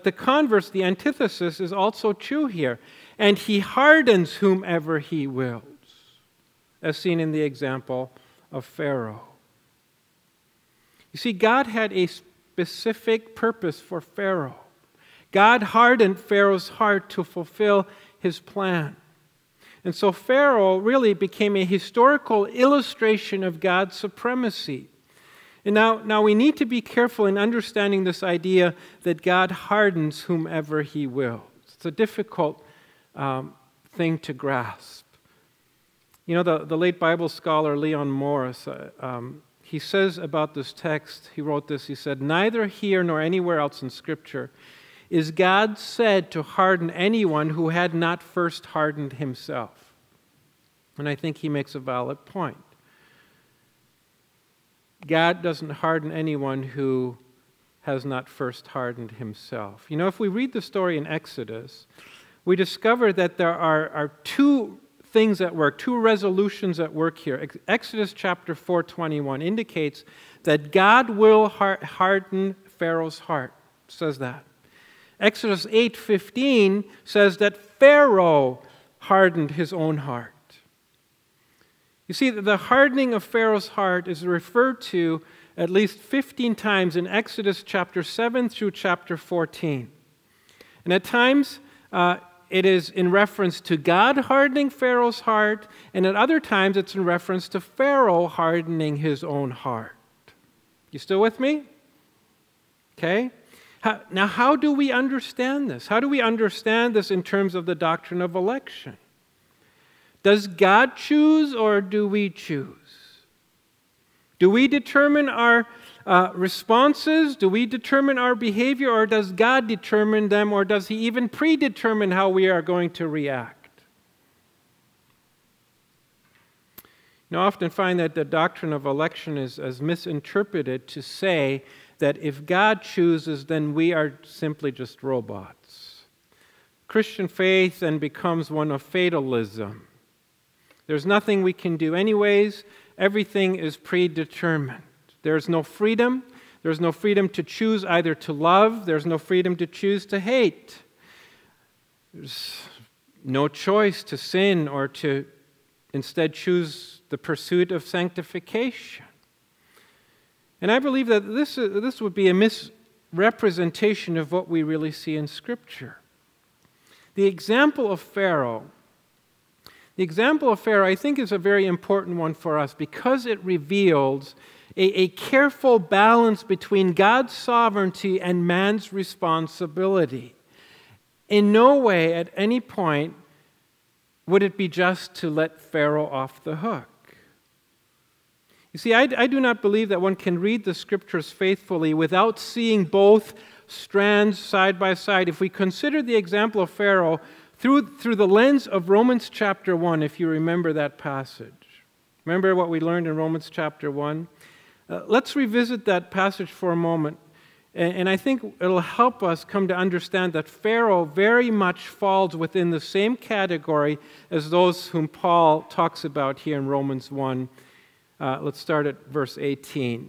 But the converse, the antithesis, is also true here. And he hardens whomever he wills, as seen in the example of Pharaoh. You see, God had a specific purpose for Pharaoh. God hardened Pharaoh's heart to fulfill his plan. And so Pharaoh really became a historical illustration of God's supremacy. And now we need to be careful in understanding this idea that God hardens whomever he wills. It's a difficult thing to grasp. You know, the late Bible scholar Leon Morris, he says about this text, he wrote this, he said, "Neither here nor anywhere else in Scripture is God said to harden anyone who had not first hardened himself." And I think he makes a valid point. God doesn't harden anyone who has not first hardened himself. You know, if we read the story in Exodus, we discover that there are two things at work, two resolutions at work here. Exodus chapter 4:21 indicates that God will harden Pharaoh's heart. It says that. Exodus 8:15 says that Pharaoh hardened his own heart. You see, the hardening of Pharaoh's heart is referred to at least 15 times in Exodus chapter 7 through chapter 14. And at times, it is in reference to God hardening Pharaoh's heart, and at other times it's in reference to Pharaoh hardening his own heart. You still with me? Okay. Now, how do we understand this? How do we understand this in terms of the doctrine of election? Does God choose or do we choose? Do we determine our responses? Do we determine our behavior, or does God determine them, or does He even predetermine how we are going to react? You know, I often find that the doctrine of election is misinterpreted to say that if God chooses, then we are simply just robots. Christian faith then becomes one of fatalism. There's nothing we can do anyways. Everything is predetermined. There's no freedom. There's no freedom to choose either to love. There's no freedom to choose to hate. There's no choice to sin or to instead choose the pursuit of sanctification. And I believe that this would be a misrepresentation of what we really see in Scripture. The example of Pharaoh, I think, is a very important one for us because it reveals a careful balance between God's sovereignty and man's responsibility. In no way at any point would it be just to let Pharaoh off the hook. You see, I do not believe that one can read the Scriptures faithfully without seeing both strands side by side. If we consider the example of Pharaoh through the lens of Romans chapter 1, if you remember that passage. Remember what we learned in Romans chapter 1? Let's revisit that passage for a moment. And I think it'll help us come to understand that Pharaoh very much falls within the same category as those whom Paul talks about here in Romans 1. Let's start at verse 18.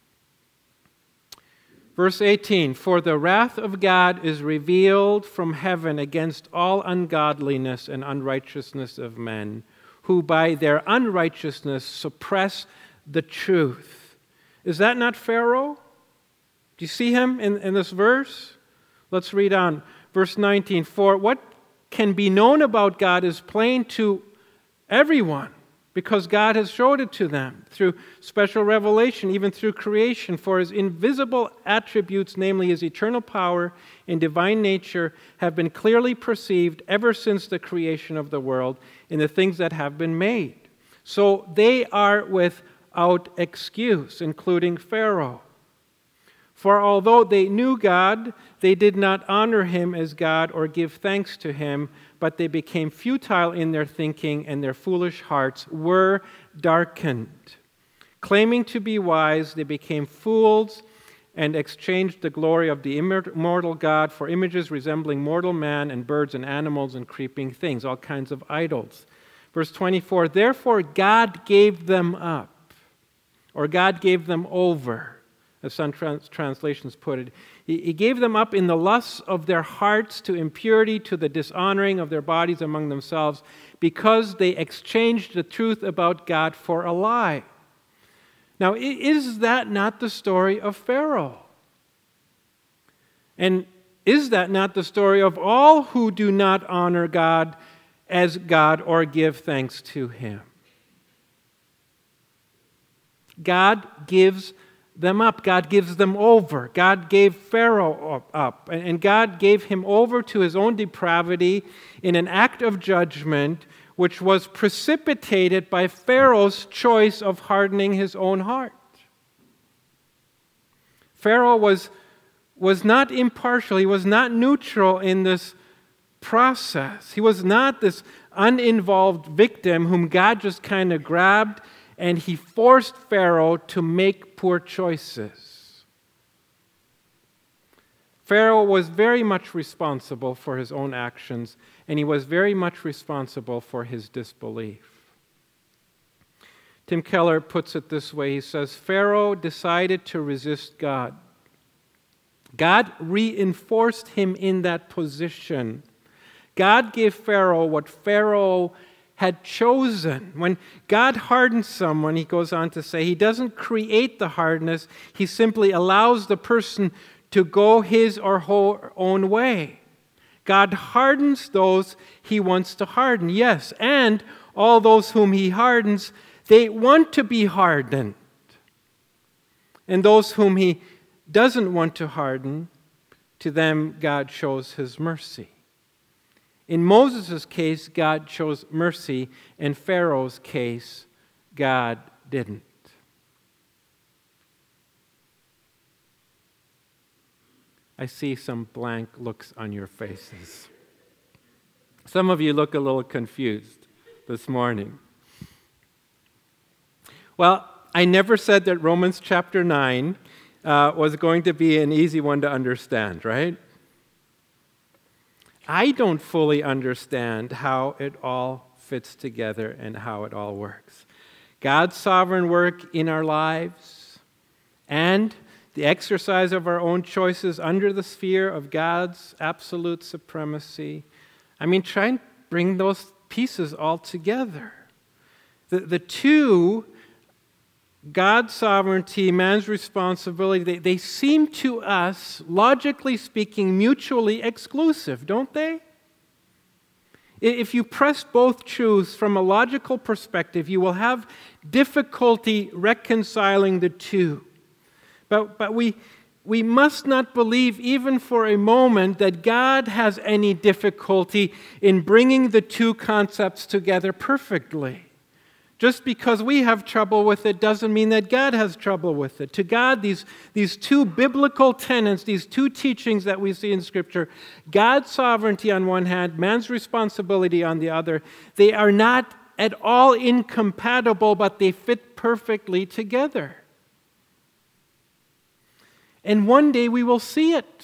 Verse 18, "For the wrath of God is revealed from heaven against all ungodliness and unrighteousness of men, who by their unrighteousness suppress the truth." Is that not Pharaoh? Do you see him in this verse? Let's read on. Verse 19, "For what can be known about God is plain to everyone, because God has showed it to them through special revelation, even through creation. For His invisible attributes, namely His eternal power and divine nature, have been clearly perceived ever since the creation of the world in the things that have been made. So they are without excuse," including Pharaoh. "For although they knew God, they did not honor Him as God or give thanks to Him, but they became futile in their thinking, and their foolish hearts were darkened. Claiming to be wise, they became fools and exchanged the glory of the immortal God for images resembling mortal man and birds and animals and creeping things," all kinds of idols. Verse 24, "Therefore God gave them up," or God gave them over, as some translations put it. He gave them up in the lusts of their hearts to impurity, to the dishonoring of their bodies among themselves, because they exchanged the truth about God for a lie. Now, is that not the story of Pharaoh? And is that not the story of all who do not honor God as God or give thanks to Him? God gives them up. God gives them over. God gave Pharaoh up. And God gave him over to his own depravity in an act of judgment which was precipitated by Pharaoh's choice of hardening his own heart. Pharaoh was not impartial. He was not neutral in this process. He was not this uninvolved victim whom God just kind of grabbed and he forced Pharaoh to make poor choices. Pharaoh was very much responsible for his own actions, and he was very much responsible for his disbelief. Tim Keller puts it this way. He says, Pharaoh decided to resist God. God reinforced him in that position. God gave Pharaoh what Pharaoh had chosen. When God hardens someone, he goes on to say, he doesn't create the hardness, he simply allows the person to go his or her own way. God hardens those he wants to harden, yes, and all those whom he hardens, they want to be hardened. And those whom he doesn't want to harden, to them God shows his mercy. In Moses' case, God chose mercy. In Pharaoh's case, God didn't. I see some blank looks on your faces. Some of you look a little confused this morning. Well, I never said that Romans chapter 9 was going to be an easy one to understand, right? I don't fully understand how it all fits together and how it all works. God's sovereign work in our lives and the exercise of our own choices under the sphere of God's absolute supremacy. I mean, try and bring those pieces all together. The two, God's sovereignty, man's responsibility, they seem to us, logically speaking, mutually exclusive, don't they? If you press both truths from a logical perspective, you will have difficulty reconciling the two. But we must not believe even for a moment that God has any difficulty in bringing the two concepts together perfectly. Just because we have trouble with it doesn't mean that God has trouble with it. To God, these two biblical tenets, these two teachings that we see in Scripture, God's sovereignty on one hand, man's responsibility on the other, they are not at all incompatible, but they fit perfectly together. And one day we will see it.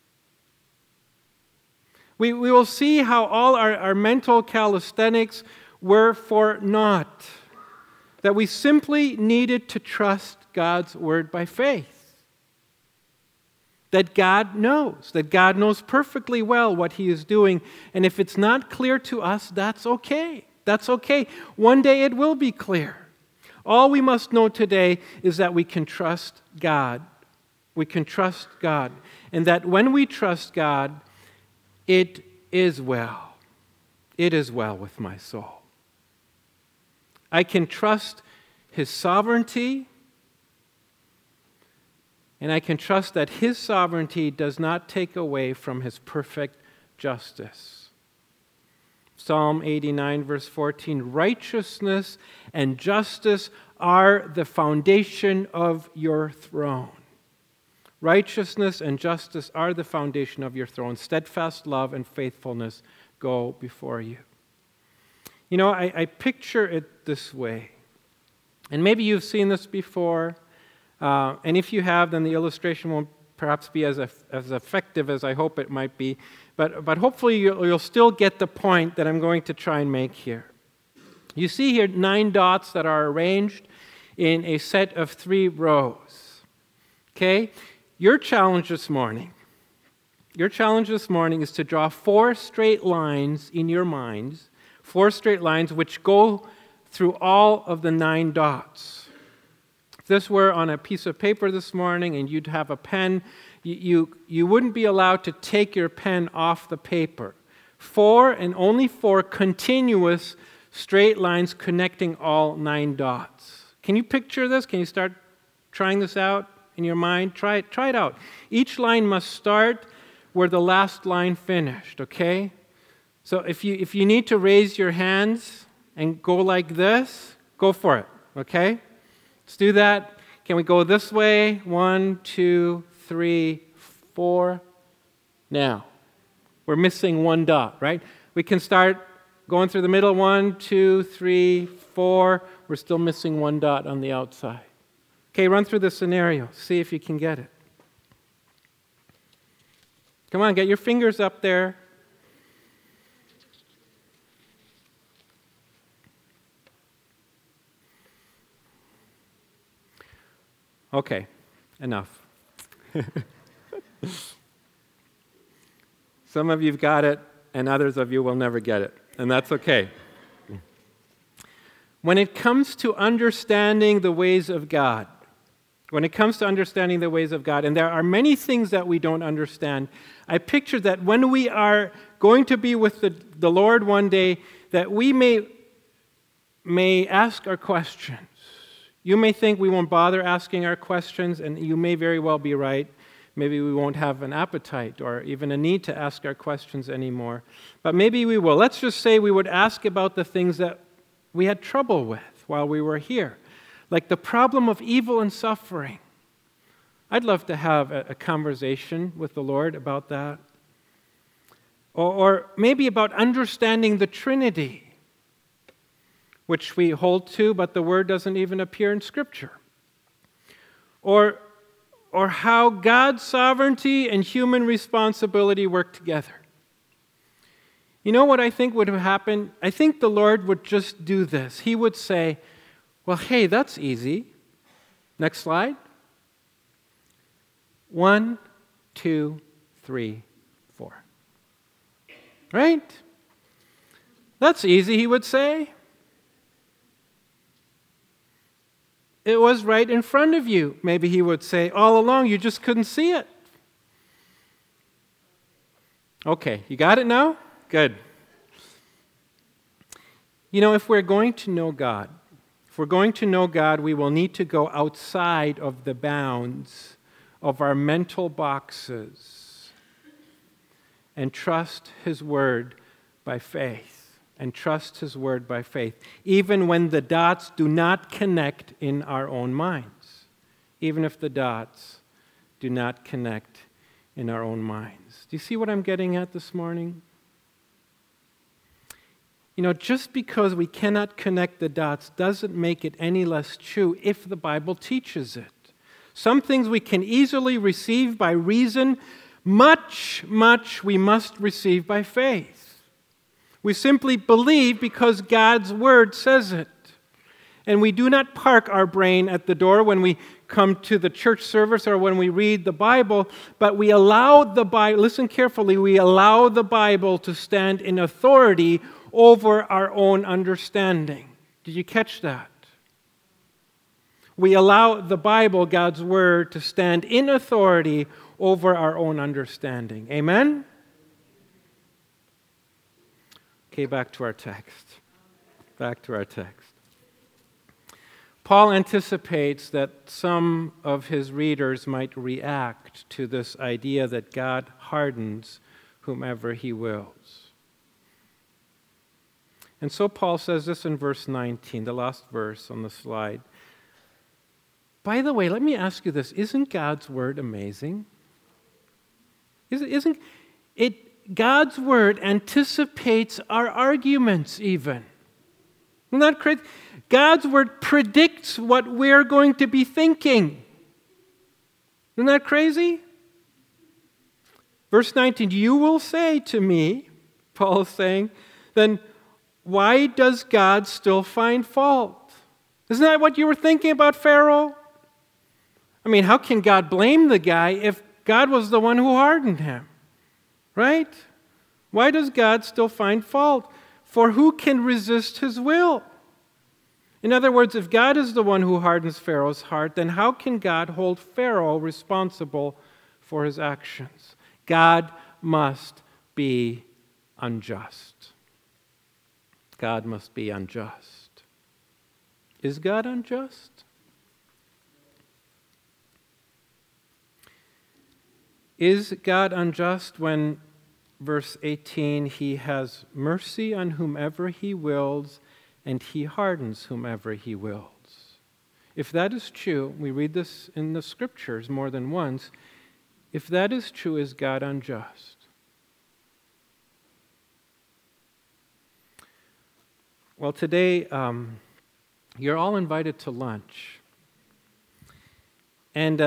We will see how all our mental calisthenics were for naught. That we simply needed to trust God's word by faith. That God knows perfectly well what He is doing. And if it's not clear to us, that's okay. That's okay. One day it will be clear. All we must know today is that we can trust God. We can trust God. And that when we trust God, it is well. It is well with my soul. I can trust His sovereignty, and I can trust that His sovereignty does not take away from His perfect justice. Psalm 89, verse 14, righteousness and justice are the foundation of your throne. Righteousness and justice are the foundation of your throne. Steadfast love and faithfulness go before you. You know, I picture it this way. And maybe you've seen this before. And if you have, then the illustration won't perhaps be as effective as I hope it might be. But hopefully you'll still get the point that I'm going to try and make here. You see here 9 dots that are arranged in a set of 3 rows. Okay? Your challenge this morning is to draw 4 straight lines in your minds, 4 straight lines which go through all of the 9 dots. If this were on a piece of paper this morning and you'd have a pen, you wouldn't be allowed to take your pen off the paper. 4 and only 4 continuous straight lines connecting all 9 dots. Can you picture this? Can you start trying this out in your mind? Try it out. Each line must start where the last line finished, okay? So if you need to raise your hands and go like this, go for it, okay? Let's do that. Can we go this way? 1, 2, 3, 4. Now, we're missing 1 dot, right? We can start going through the middle. 1, 2, 3, 4. We're still missing 1 dot on the outside. Okay, run through the scenario. See if you can get it. Come on, get your fingers up there. Okay, enough. Some of you've got it, and others of you will never get it, and that's okay. When it comes to understanding the ways of God, and there are many things that we don't understand, I picture that when we are going to be with the Lord one day, that we may ask our questions. You may think we won't bother asking our questions, and you may very well be right. Maybe we won't have an appetite or even a need to ask our questions anymore. But maybe we will. Let's just say we would ask about the things that we had trouble with while we were here, like the problem of evil and suffering. I'd love to have a conversation with the Lord about that. Or maybe about understanding the Trinity, which we hold to, but the word doesn't even appear in Scripture. Or how God's sovereignty and human responsibility work together. You know what I think would have happened? I think the Lord would just do this. He would say, well, hey, that's easy. Next slide. 1, 2, 3, 4. Right? That's easy, he would say. It was right in front of you, maybe he would say. All along, you just couldn't see it. Okay, you got it now? Good. You know, if we're going to know God, we will need to go outside of the bounds of our mental boxes and trust His Word by faith. Even when the dots do not connect in our own minds. Even if the dots do not connect in our own minds. Do you see what I'm getting at this morning? You know, just because we cannot connect the dots doesn't make it any less true if the Bible teaches it. Some things we can easily receive by reason. Much we must receive by faith. We simply believe because God's Word says it. And we do not park our brain at the door when we come to the church service or when we read the Bible, but we allow the Bible, listen carefully, we allow the Bible to stand in authority over our own understanding. Did you catch that? We allow the Bible, God's Word, to stand in authority over our own understanding. Amen? Okay, back to our text. Paul anticipates that some of his readers might react to this idea that God hardens whomever He wills. And so Paul says this in verse 19, the last verse on the slide. By the way, let me ask you this. Isn't God's Word amazing? Isn't it? God's Word anticipates our arguments even. Isn't that crazy? God's Word predicts what we're going to be thinking. Isn't that crazy? Verse 19, you will say to me, Paul is saying, then why does God still find fault? Isn't that what you were thinking about Pharaoh? I mean, how can God blame the guy if God was the one who hardened him? Right? Why does God still find fault? For who can resist his will? In other words, if God is the one who hardens Pharaoh's heart, then how can God hold Pharaoh responsible for his actions? God must be unjust. God must be unjust. Is God unjust? Is God unjust when, verse 18, he has mercy on whomever he wills and he hardens whomever he wills? If that is true, we read this in the scriptures more than once, if that is true, is God unjust? Well, today, you're all invited to lunch. And